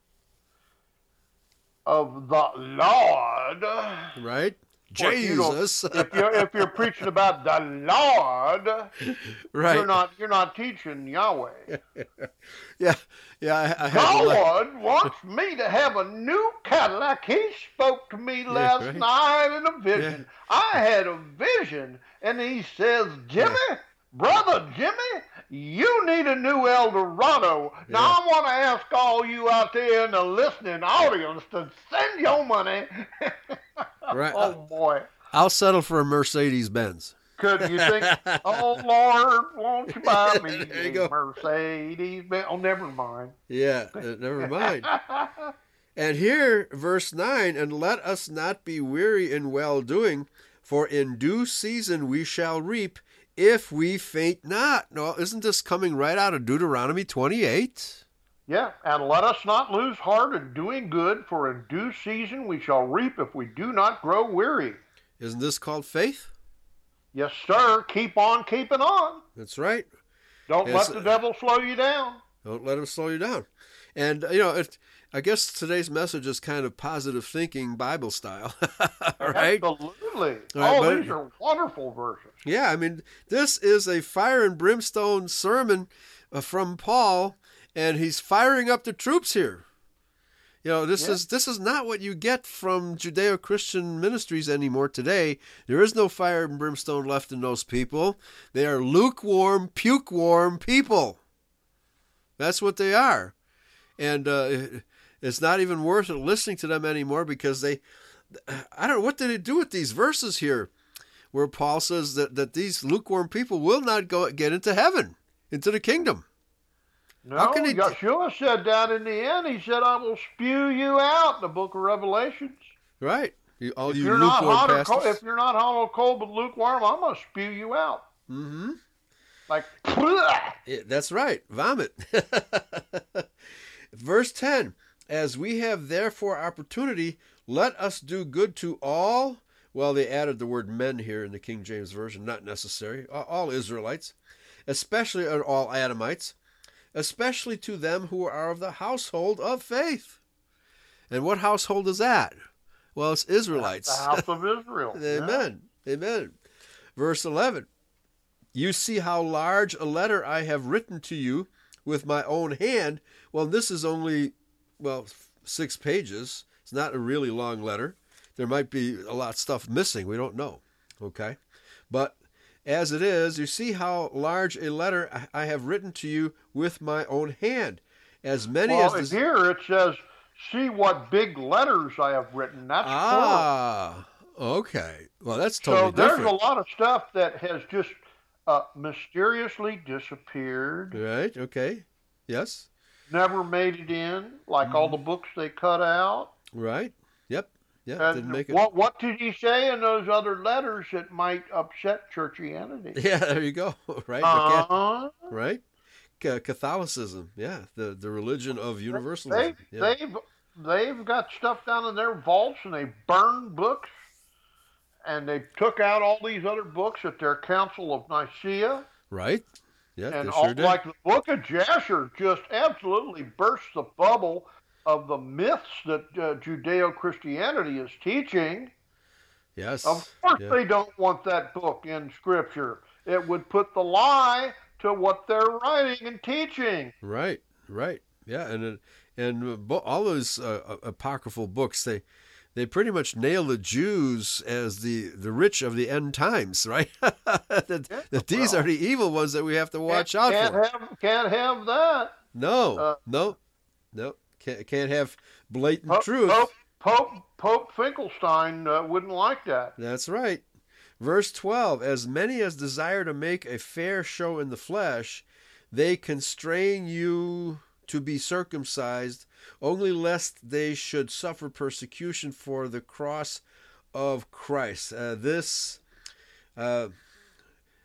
of the Lord,
right?
well, if you don't,
Jesus,
if you're if you're preaching about the Lord,
right?
you're not you're not teaching Yahweh.
Yeah, yeah. I, I had to let,
God wants me to have a new Cadillac. He spoke to me
yeah,
last
right.
night in a vision.
Yeah,
I had a vision, and he says, Jimmy,
yeah,
brother Jimmy, you need a new Eldorado. Now
yeah.
I want to ask all you out there in the listening audience to send your money.
Right. I,
Oh boy.
I'll settle for a Mercedes Benz.
Could you think, oh Lord, won't you buy me
There you
a
go.
Mercedes Benz? Oh, never mind.
Yeah, uh, never mind. And here, verse nine, and let us not be weary in well doing, for in due season we shall reap if we faint not. No, isn't this coming right out of Deuteronomy twenty-eight?
Yeah, and let us not lose heart in doing good, for in due season we shall reap if we do not grow weary.
Isn't this called faith?
Yes, sir. Keep on keeping on.
That's right.
Don't
Yes,
let the devil slow you down.
Don't let him slow you down. And, you know, it, I guess today's message is kind of positive thinking Bible style, right?
Absolutely.
Right,
Oh,
but-
these are wonderful verses.
Yeah, I mean, this is a fire and brimstone sermon uh, from Paul, and he's firing up the troops here. You know, this
Yeah.
is this is not what you get from Judeo-Christian ministries anymore today. There is no fire and brimstone left in those people. They are lukewarm, puke-warm people. That's what they are. And uh, it's not even worth it listening to them anymore because they, I don't know, what did they do with these verses here where Paul says that, that these lukewarm people will not go get into heaven, into the kingdom.
No,
How can he-
Yeshua said that in the end. He said, I will spew you out in the book of Revelations.
Right. You, all
If
you
you're not
lukewarm
hot or
pastors.
cold, if you're not hot or cold but lukewarm, I'm going to spew you out.
Mm-hmm.
Like,
Yeah, that's right. Vomit. Verse ten. As we have therefore opportunity, let us do good to all. Well, they added the word men here in the King James Version. Not necessary. All Israelites. Especially all Adamites. Especially to them who are of the household of faith. And what household is that? Well, it's Israelites.
the house of Israel.
Amen. Amen. Verse eleven. You see how large a letter I have written to you with my own hand. Well, this is only, well, six pages. It's not a really long letter. There might be a lot of stuff missing. We don't know. Okay? But as it is, you see how large a letter I have written to you with my own hand. As many
Well,
as...
here it says, see what big letters I have written. That's
Ah, okay. Well, that's
plural.
totally
So there's
different.
a lot of stuff that has just uh, mysteriously disappeared,
Right, okay. Yes.
never made it in, like
Mm-hmm.
all the books they cut out.
Right. Yep. Yeah.
And
Didn't make it.
what what did he say in those other letters that might upset churchianity?
Yeah. There you go. Right. The Ca-
Uh-huh.
right. Ca- Catholicism. Yeah. The the religion of
They,
universalism. Yeah.
they've they've got stuff down in their vaults, and they burned books, and they took out all these other books at their Council of Nicaea,
Right. Yeah.
and
they
all,
sure did.
like the Book of Jasher just absolutely burst the bubble of the myths that uh, Judeo-Christianity is teaching.
Yes.
Of course,
Yeah.
they don't want that book in Scripture. It would put the lie to what they're writing and teaching.
Right. Right. Yeah. And it- and uh, bo- all those uh, apocryphal books, they they pretty much nail the Jews as the, the rich of the end times, right? that,
Yeah,
that these
well,
are the evil ones that we have to watch
can't,
out
can't
for.
Have, can't have that.
No,
uh,
no, no. Can't, can't have blatant
Pope,
truth.
Pope, Pope, Pope Finkelstein uh, wouldn't like that.
That's right. Verse twelve, as many as desire to make a fair show in the flesh, they constrain you to be circumcised, only lest they should suffer persecution for the cross of Christ. Uh, this, uh,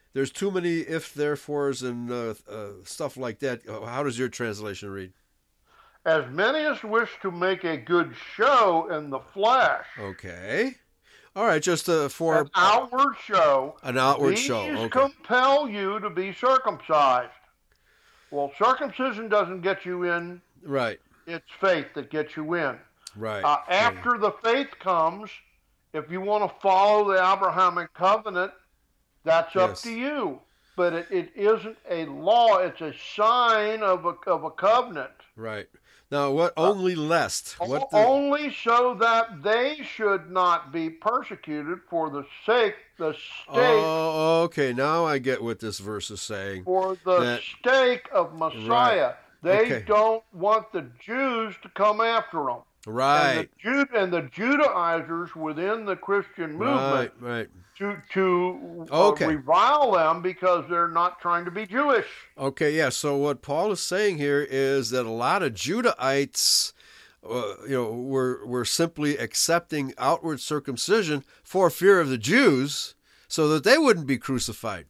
There's too many if, therefores, and uh, uh, stuff like that. How does your translation read?
As many as wish to make a good show in the flesh.
Okay. All right, just uh, for...
An outward show.
An outward
these
show, okay.
compel you to be circumcised. Well, circumcision doesn't get you in.
Right.
It's faith that gets you in.
Right.
Uh, after
right.
the faith comes, if you want to follow the Abrahamic covenant, that's up
yes.
to you. But it, it isn't a law. It's a sign of a, of a covenant.
Right. Now, what only lest? What the...
Only so that they should not be persecuted for the sake, the sake.
Oh, okay. Now I get what this verse is saying.
For the
that...
sake of Messiah.
Right.
They
okay.
don't want the Jews to come after them.
Right.
And the, Jude, and the Judaizers within the Christian movement
right, right.
to, to
okay.
uh, revile them because they're not trying to be Jewish.
Okay, yeah. So what Paul is saying here is that a lot of Judahites, uh, you know, were were simply accepting outward circumcision for fear of the Jews, so that they wouldn't be crucified.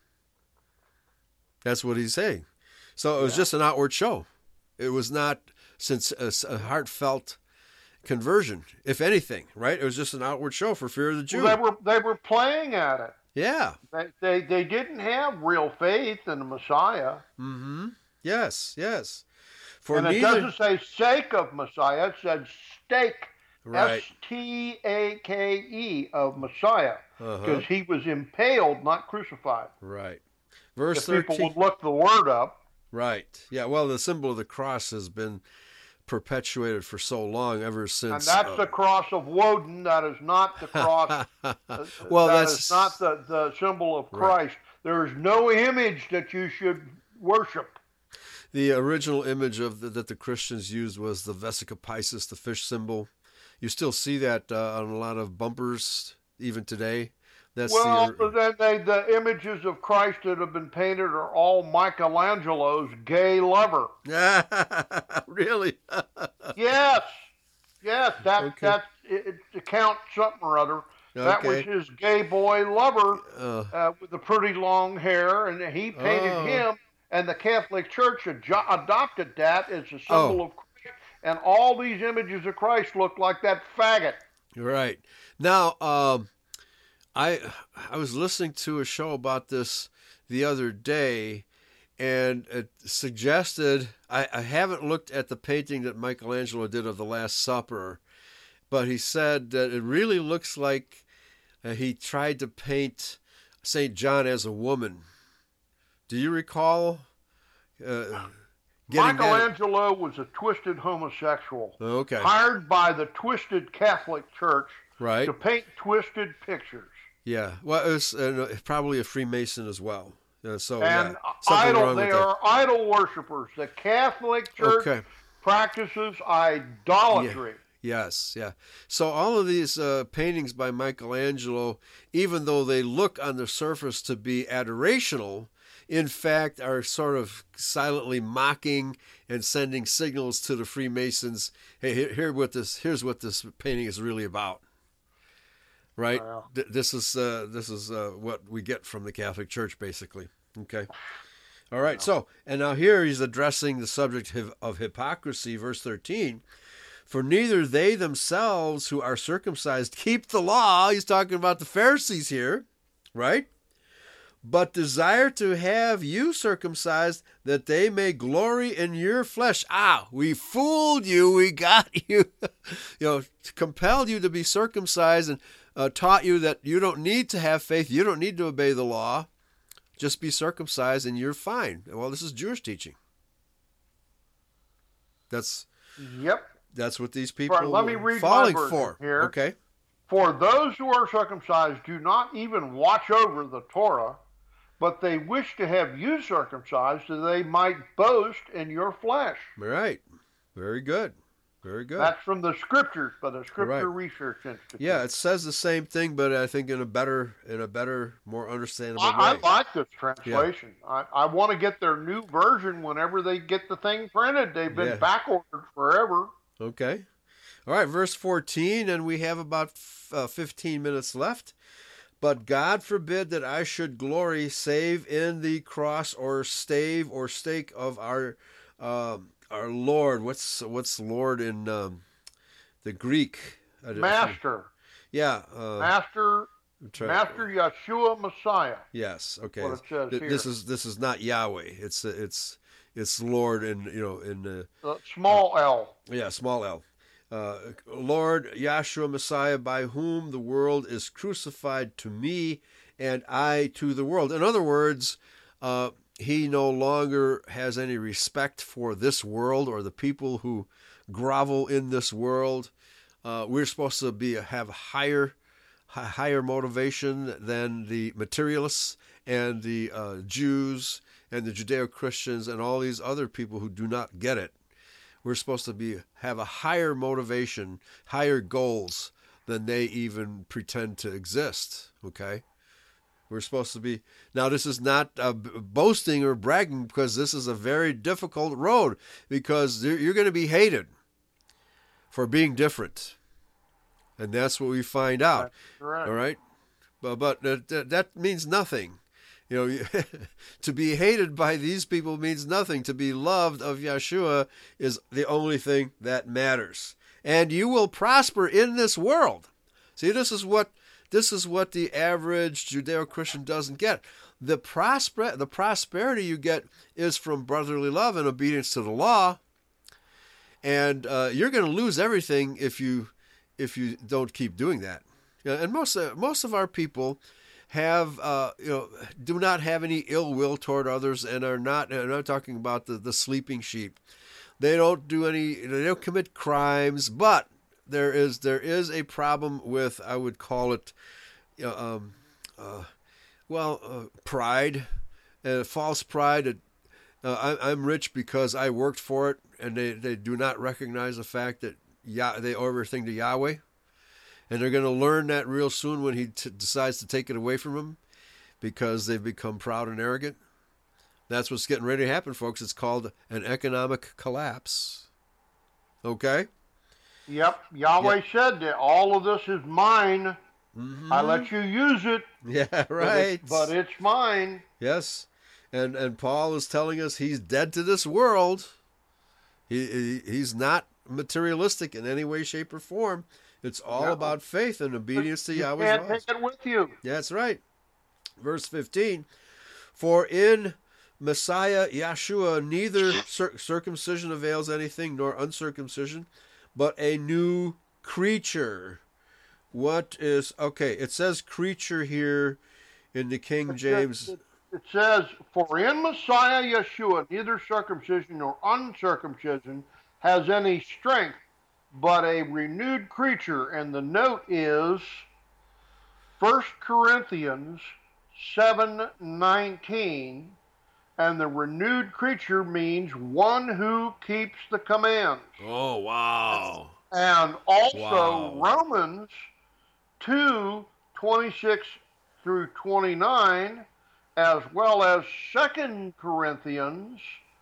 That's what he's saying. So it was yeah. just an outward show. It was not since a, a heartfelt conversion, if anything, right? It was just an outward show for fear of the Jews.
Well, they were they were playing at it.
Yeah.
They, they they didn't have real faith in the Messiah.
Mm-hmm. Yes, yes. For
and it
neither...
doesn't say sake of Messiah. It said stake,
right.
S T A K E of Messiah, because
uh-huh.
he was impaled, not crucified.
Right. Verse
if
thirteen.
People would look the word up.
Right. Yeah. Well, the symbol of the cross has been perpetuated for so long, ever since.
And that's
uh,
the cross of Woden. That is not the cross.
well,
that
that's
is not the, the symbol of Christ.
Right.
There is no image that you should worship.
The original image of the, that the Christians used was the Vesica Piscis, the fish symbol. You still see that uh, on a lot of bumpers even today. That's
well,
the,
then they, the images of Christ that have been painted are all Michelangelo's gay lover.
Really?
yes, yes. That
okay.
that's it, it counts something or other.
Okay.
That was his gay boy lover
uh,
uh, with the pretty long hair, and he painted
oh.
him. And the Catholic Church ad- adopted that as a symbol
oh.
of Christ. And all these images of Christ look like that faggot.
Right. Now, um, I I was listening to a show about this the other day, and it suggested, I, I haven't looked at the painting that Michelangelo did of the Last Supper, but he said that it really looks like uh, he tried to paint Saint John as a woman. Do you recall uh,
Michelangelo
that?
was a twisted homosexual,
okay.
hired by the twisted Catholic Church
right.
to paint twisted pictures.
Yeah, well, it was uh, probably a Freemason as well. Uh, so
and
yeah,
idol, they are idol worshippers. The Catholic Church
okay.
practices idolatry.
Yeah. Yes, yeah. So all of these uh, paintings by Michelangelo, even though they look on the surface to be adorational, in fact are sort of silently mocking and sending signals to the Freemasons. Hey, here, here what this here's what this painting is really about. Right?
Wow.
Th- this is uh, this is uh, what we get from the Catholic Church, basically. Okay. All right. Wow. So, and now here he's addressing the subject of, of hypocrisy, verse thirteen. For neither they themselves who are circumcised keep the law. He's talking about the Pharisees here, right? But desire to have you circumcised, that they may glory in your flesh. Ah, we fooled you. We got you. You know, compelled you to be circumcised and uh, taught you that you don't need to have faith. You don't need to obey the law. Just be circumcised and you're fine. Well, this is Jewish teaching. That's
yep.
That's what these people
right, let me read
are falling
my
for.
Here.
Okay.
For those who are circumcised do not even watch over the Torah, but they wish to have you circumcised so they might boast in your flesh.
Right. Very good. Very good.
That's from the Scriptures, by the Scripture
right.
Research Institute.
Yeah, it says the same thing, but I think in a better, in a better, more understandable
I,
way.
I like this translation. Yeah. I, I want to get their new version whenever they get the thing printed. They've been
yeah.
backordered forever.
Okay. All right, verse fourteen, and we have about uh, fifteen minutes left. But God forbid that I should glory save in the cross or stave or stake of our um, our Lord. What's what's Lord in um, the Greek?
Master.
Yeah. Uh,
Master. Master Yeshua Messiah.
Yes. Okay.
What it says
Th-
here.
This is this is not Yahweh. It's it's it's Lord in you know in uh,
uh, small L.
Yeah, small L. Uh, Lord Yahshua Messiah, by whom the world is crucified to me, and I to the world. In other words, uh, he no longer has any respect for this world or the people who grovel in this world. Uh, we're supposed to be have higher, higher motivation than the materialists and the uh, Jews and the Judeo-Christians and all these other people who do not get it. We're supposed to be have a higher motivation, higher goals than they even pretend to exist. Okay, we're supposed to be. Now, this is not uh, boasting or bragging, because this is a very difficult road, because you're going to be hated for being different, and that's what we find out.
Right.
All right, but but that, that means nothing. You know, to be hated by these people means nothing. To be loved of Yeshua is the only thing that matters. And you will prosper in this world. See, this is what this is what the average Judeo-Christian doesn't get. The prosper the prosperity you get is from brotherly love and obedience to the law. And uh, you're going to lose everything if you if you don't keep doing that. You know, and most uh, most of our people have uh, you know do not have any ill will toward others, and are not. I'm not talking about the, the sleeping sheep. They don't do any. They don't commit crimes, but there is there is a problem with, I would call it, uh, um, uh, well, uh, pride, uh, false pride. Uh, I, I'm rich because I worked for it, and they, they do not recognize the fact that Yah, they owe everything to Yahweh. And they're going to learn that real soon when he t- decides to take it away from them, because they've become proud and arrogant. That's what's getting ready to happen, folks. It's called an economic collapse. Okay?
Yep. Yahweh yep. said that all of this is mine. Mm-hmm. I let you use it.
Yeah, right.
But, it, but it's mine.
Yes. And and Paul is telling us he's dead to this world. He, he He's not materialistic in any way, shape, or form. It's all no. about faith and obedience to
you
Yahweh's
can't
laws.
Take it with you.
That's right. Verse fifteen, for in Messiah Yeshua neither cir- circumcision avails anything nor uncircumcision, but a new creature. What is, okay, it says creature here in the King James.
It, it says, for in Messiah Yeshua neither circumcision nor uncircumcision has any strength, but a renewed creature. And the note is First Corinthians seven nineteen, and the renewed creature means one who keeps the commands.
Oh, wow.
And also
wow.
Romans two twenty-six through twenty-nine, as well as Second Corinthians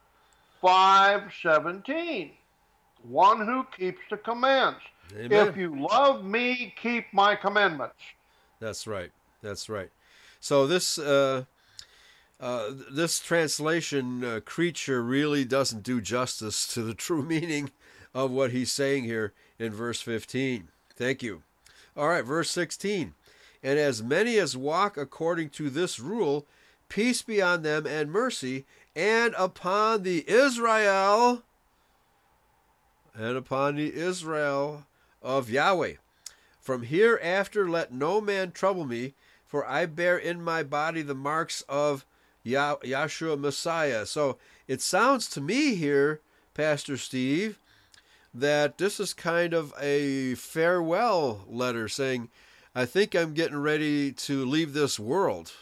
five seventeen. One who keeps the commands.
Amen.
If you love me, keep my commandments.
That's right. That's right. So this uh, uh, this translation, uh, creature, really doesn't do justice to the true meaning of what he's saying here in verse fifteen. Thank you. All right, verse sixteen. And as many as walk according to this rule, peace be on them and mercy, and upon the Israel... and upon the Israel of Yahweh. From hereafter let no man trouble me, for I bear in my body the marks of Yah- Yahshua Messiah. So it sounds to me here, Pastor Steve, that this is kind of a farewell letter, saying, I think I'm getting ready to leave this world.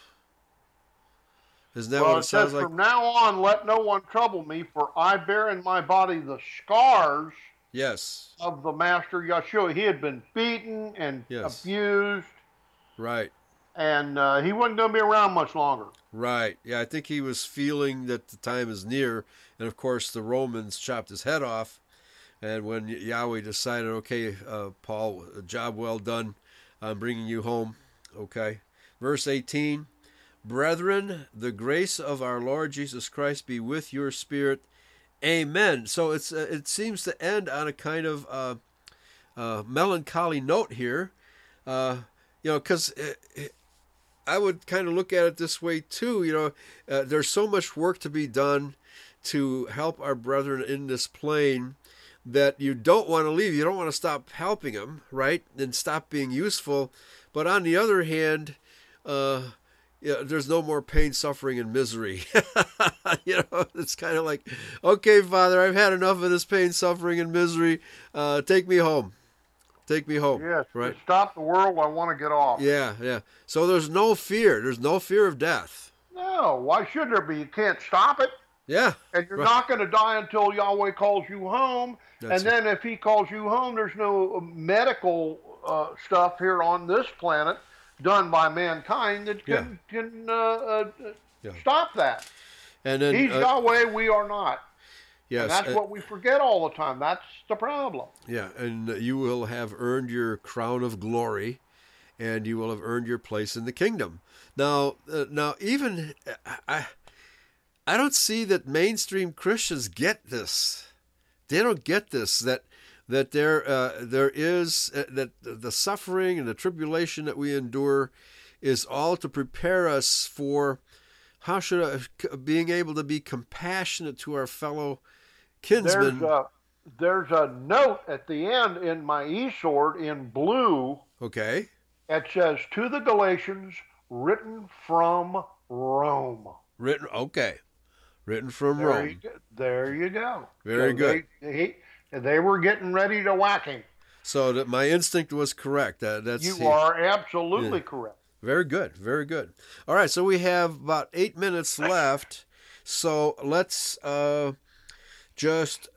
Isn't that
well,
what it,
it
sounds
says,
like?
From now on, let no one trouble me, for I bear in my body the scars
yes.
of the Master Yeshua. He had been beaten and
yes.
abused.
Right.
And uh, he wasn't going to be around much longer.
Right. Yeah, I think he was feeling that the time is near. And, of course, the Romans chopped his head off. And when Yahweh decided, okay, uh, Paul, a job well done, I'm bringing you home. Okay. Verse eighteen, brethren, the grace of our Lord Jesus Christ be with your spirit. Amen. So it's uh, it seems to end on a kind of uh, uh, melancholy note here. Uh, you know, because I would kind of look at it this way too. You know, uh, there's so much work to be done to help our brethren in this plane that you don't want to leave. You don't want to stop helping them, right? And stop being useful. But on the other hand, uh, yeah, there's no more pain, suffering, and misery. You know, it's kind of like, okay, Father, I've had enough of this pain, suffering, and misery. Uh, take me home. Take me home.
Yes,
right?
Stop the world. I want to get off.
Yeah, yeah. So there's no fear. There's no fear of death.
No, why should there be? You can't stop it.
Yeah.
And you're
right.
not going to die until Yahweh calls you home.
That's
and then right. if he calls you home, there's no medical uh, stuff here on this planet done by mankind that can, yeah. can uh, uh, yeah. stop that.
And then,
He's
uh,
Yahweh, we are not.
Yes,
and that's
uh,
what we forget all the time. That's the problem.
Yeah, and you will have earned your crown of glory, and you will have earned your place in the kingdom. Now, uh, now even I, I don't see that mainstream Christians get this. They don't get this. That that there uh, there is uh, that the suffering and the tribulation that we endure is all to prepare us for how should I, being able to be compassionate to our fellow kinsmen.
There's a, there's a note at the end in my e-sword in blue.
Okay.
It says, to the Galatians, written from Rome.
Written, okay. Written from
there
Rome.
You go, there you go.
Very
so
good.
They, he, they were getting ready to whack him.
So that my instinct was correct. That, that's
You
he,
are absolutely
yeah.
correct.
Very good. Very good. All right. So we have about eight minutes left. So let's uh, just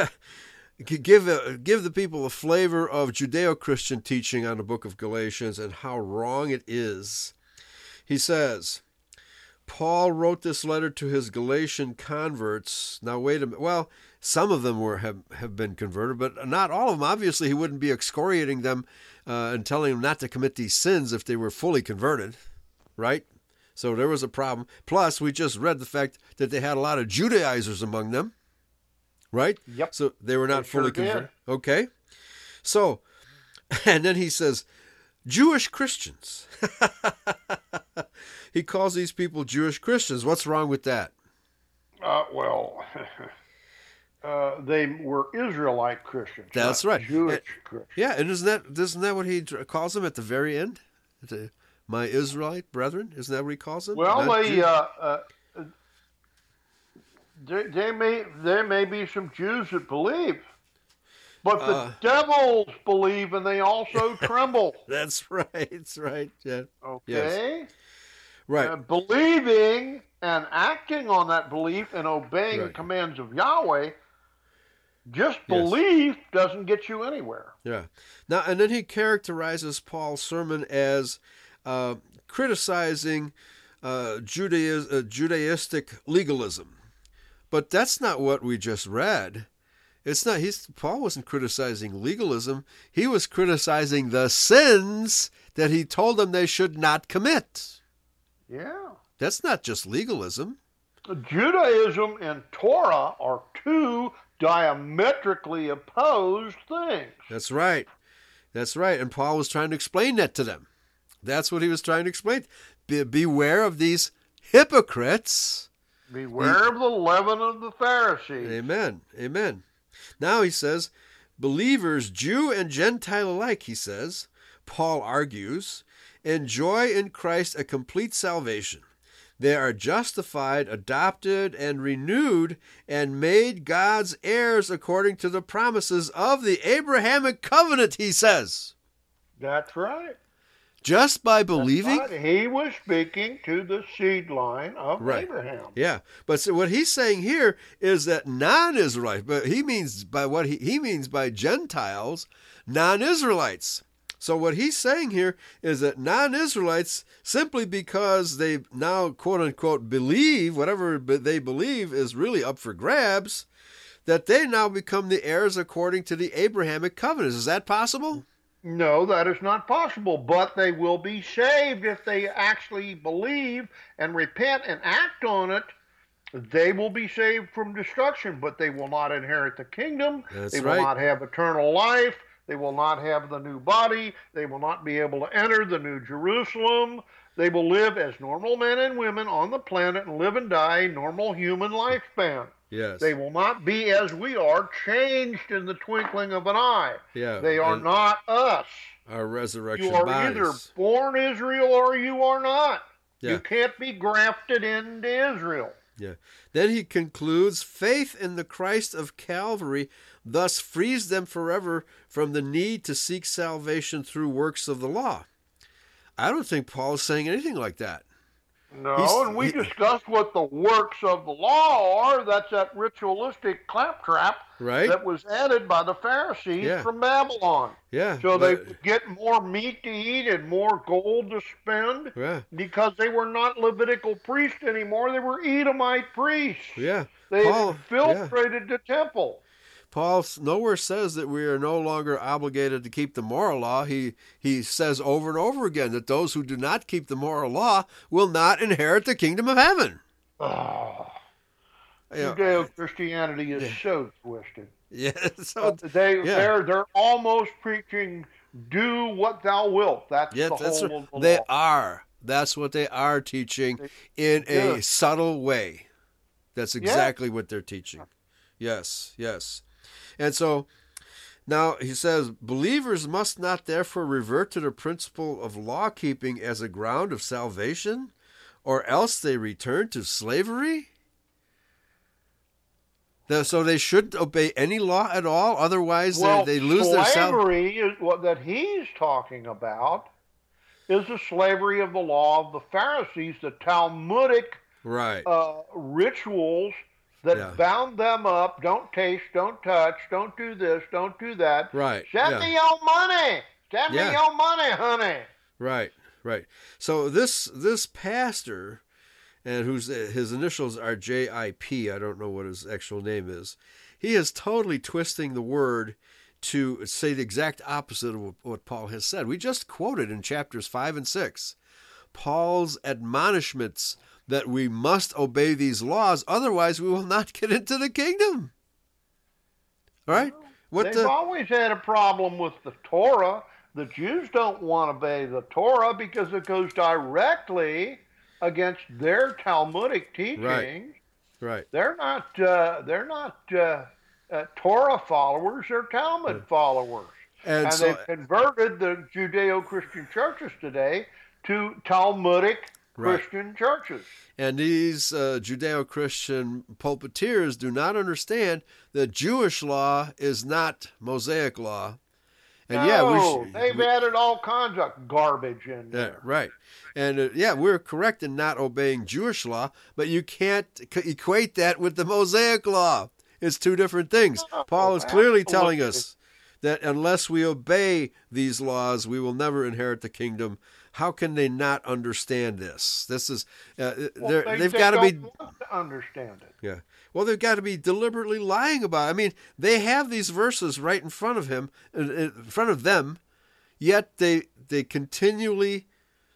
give a, give the people a flavor of Judeo-Christian teaching on the book of Galatians and how wrong it is. He says, Paul wrote this letter to his Galatian converts. Now, wait a minute. Well, some of them were have, have been converted, but not all of them. Obviously, he wouldn't be excoriating them uh, and telling them not to commit these sins if they were fully converted, right? So there was a problem. Plus, we just read the fact that they had a lot of Judaizers among them, right?
Yep.
So they were not
they
fully
sure
converted. Okay. So, and then he says, Jewish Christians. He calls these people Jewish Christians. What's wrong with that?
Uh, well, uh, they were Israelite Christians.
That's right.
Jewish
and,
Christians.
Yeah, and isn't that isn't that what he calls them at the very end? The, my Israelite brethren, isn't that what he calls them?
Well,
Not
they, uh, uh, they they may there may be some Jews that believe, but the
uh,
devils believe and they also tremble.
That's right. That's right. Yeah.
Okay.
Yes. Right.
Uh, believing and acting on that belief and obeying
right.
the commands of Yahweh, just
yes.
belief doesn't get you anywhere.
Yeah. Now, and then he characterizes Paul's sermon as uh, criticizing uh, Judaiz- uh, Judaistic legalism. But that's not what we just read. It's not. He's Paul wasn't criticizing legalism. He was criticizing the sins that he told them they should not commit.
Yeah.
That's not just legalism.
Judaism and Torah are two diametrically opposed things.
That's right. That's right. And Paul was trying to explain that to them. That's what he was trying to explain. Be, beware of these hypocrites.
Beware he, of the leaven of the Pharisees.
Amen. Amen. Now he says, believers, Jew and Gentile alike, he says, Paul argues, enjoy in Christ a complete salvation. They are justified, adopted, and renewed, and made God's heirs according to the promises of the Abrahamic covenant, he says.
That's right.
Just by believing?
Right. He was speaking to the seed line of
right.
Abraham.
Yeah. But so what he's saying here is that non-Israelites, but he means by what he, he means by Gentiles, non-Israelites. So what he's saying here is that non-Israelites, simply because they now, quote-unquote, believe, whatever they believe is really up for grabs, that they now become the heirs according to the Abrahamic covenant. Is that possible?
No, that is not possible, but they will be saved if they actually believe and repent and act on it. They will be saved from destruction, but they will not inherit the kingdom.
That's
They will
right.
not have eternal life. They will not have the new body. They will not be able to enter the new Jerusalem. They will live as normal men and women on the planet and live and die normal human lifespan.
Yes.
They will not be as we are, changed in the twinkling of an eye.
Yeah.
They are
and
not us.
our resurrection
You are
bodies.
either born Israel or you are not.
Yeah.
You can't be grafted into Israel.
Yeah. Then he concludes, faith in the Christ of Calvary thus frees them forever from the need to seek salvation through works of the law. I don't think Paul is saying anything like that.
No,
He's-
and we
he-
discussed what the works of the law are. That's that ritualistic claptrap
Right?
that was added by the Pharisees
Yeah.
from Babylon.
Yeah.
So they
but-
would get more meat to eat and more gold to spend
yeah.
because they were not Levitical priests anymore. They were Edomite priests.
Yeah.
They
Paul-
infiltrated the temple.
Paul nowhere says that we are no longer obligated to keep the moral law. He he says over and over again that those who do not keep the moral law will not inherit the kingdom of heaven.
Oh,
You know,
Judeo-Christianity is
Yeah.
so twisted.
yeah. So
They
yeah.
they're they're almost preaching, do what thou wilt. That's
yeah,
the
that's
whole
right.
of the
They
law.
are. That's what they are teaching in a
Yeah.
subtle way. That's exactly what they're teaching. Yes, yes. And so now he says, believers must not therefore revert to the principle of law keeping as a ground of salvation, or else they return to slavery. The- So they shouldn't obey any law at all, otherwise
Well,
they, they lose their salvation.
slavery is what that he's talking about is the slavery of the law of the Pharisees, the Talmudic
Right.
uh, rituals that
Yeah.
bound them up. Don't taste, don't touch, don't do this, don't do that.
Right.
Send
yeah.
me your money. Send
Yeah.
me your money, honey.
Right, right. So this this pastor, and whose his initials are J I P, I don't know what his actual name is, he is totally twisting the word to say the exact opposite of what Paul has said. We just quoted in chapters five and six Paul's admonishments that we must obey these laws, otherwise we will not get into the kingdom. All right? What
They've
the
always had a problem with the Torah. The Jews don't want to obey the Torah because it goes directly against their Talmudic teachings.
right.
They're not. Uh, they're not uh, uh, Torah followers. They're Talmud followers,
And,
and
so
they've converted the Judeo-Christian churches today to Talmudic
Right.
Christian churches.
And these uh, Judeo-Christian pulpiteers do not understand that Jewish law is not Mosaic law. And
no,
yeah, we should,
they've
we-
added all kinds of garbage in
yeah,
there.
right. And uh, yeah, we're correct in not obeying Jewish law, but you can't c- equate that with the Mosaic law. It's two different things.
No,
Paul is clearly telling
absolutely.
us that unless we obey these laws, we will never inherit the kingdom. How can they not understand this? This is uh,
Well,
they're-
they,
they've
they
got to be
don't want to understand it.
yeah. Well, they've got to be deliberately lying about it. I mean, they have these verses right in front of him, in in front of them, yet they they continually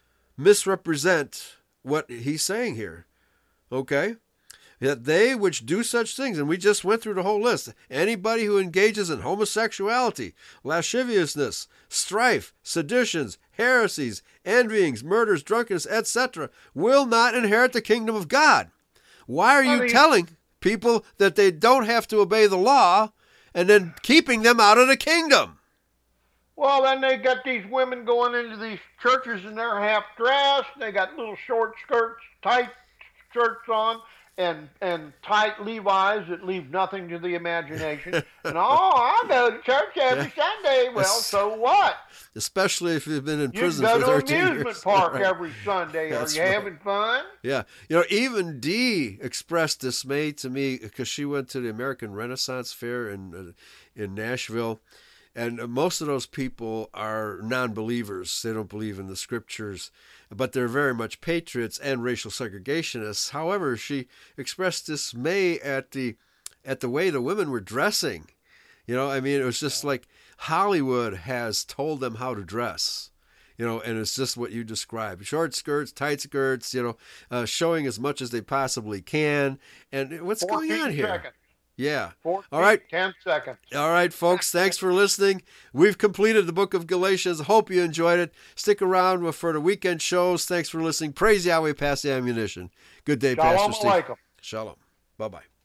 misrepresent what he's saying here. Okay? That they which do such things, and we just went through the whole list, anybody who engages in homosexuality, lasciviousness, strife, seditions, heresies, envyings, murders, drunkenness, et cetera, will not inherit the kingdom of God. Why are you
Honey.
telling people that they don't have to obey the law and then keeping them out of the kingdom?
Well, then they got these women going into these churches and they're half dressed. They got little short skirts, tight shirts on, and and tight Levi's that leave nothing to the imagination. And oh, I go to church every Sunday. Well,
Yes.
so what?
Especially if you've been in
You
prison
go
for
to
thirteen
amusement
years.
park
Right.
every Sunday. Are
That's
you
right.
having fun?
Yeah. You know, even Dee expressed dismay to me because she went to the American Renaissance Fair in uh, in Nashville. And most of those people are non-believers. They don't believe in the scriptures, but they're very much patriots and racial segregationists. However, she expressed dismay at the at the way the women were dressing. You know, I mean, it was just like Hollywood has told them how to dress. You know, and it's just what you described. Short skirts, tight skirts, you know, uh, showing as much as they possibly can. And what's going on here?
Seconds.
Yeah.
fourteen,
All right.
ten seconds.
All right, folks. Thanks for listening. We've completed the book of Galatians. Hope you enjoyed it. Stick around for the weekend shows. Thanks for listening. Praise Yahweh, pass the ammunition. Good day,
Shalom
Pastor Steve.
Aleichem.
Shalom. Bye-bye.